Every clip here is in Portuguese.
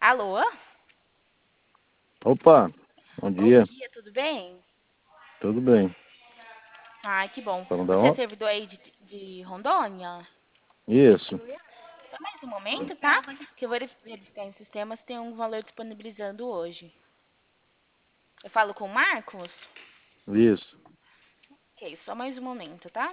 Alô? Opa, bom Bom dia, dia, tudo bem? tudo bem? Ai, que bom. Falando da Você é onde? servidor aí de Rondônia? Isso, Só mais um momento, tá? Que eu vou verificar em sistema se tem um valor disponibilizando hoje. Eu falo com o Marcos? isso, Ok, só mais um momento, tá?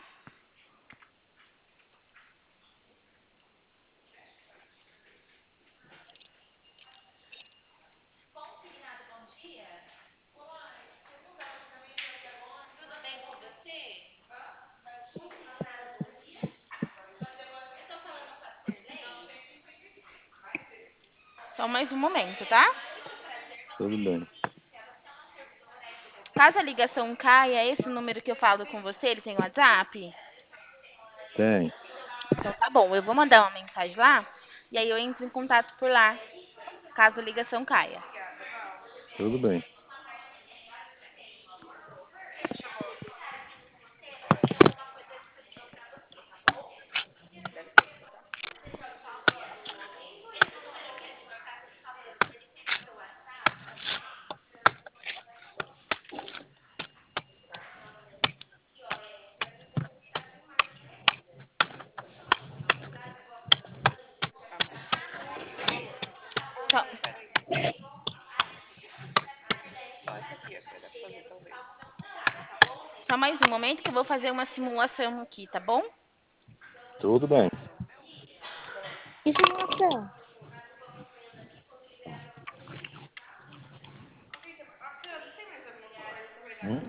Só mais um momento, tá? tudo bem. Caso a ligação caia, esse número que eu falo com você, ele tem WhatsApp? Tem, Então tá bom, eu vou mandar uma mensagem lá e aí eu entro em contato por lá, caso a ligação caia. tudo bem. Só, só mais um momento que eu vou fazer uma simulação aqui, tá bom? Tudo bem. Que simulação? Hum?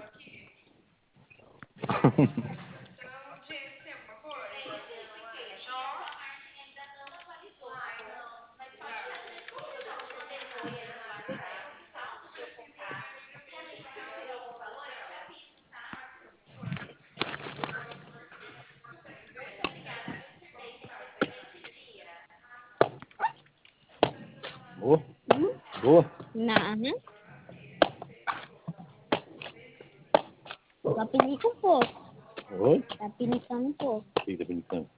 Boa, boa. Não, só pinica um pouco. Oi? Tá pinicando um pouco. O que tá pintando?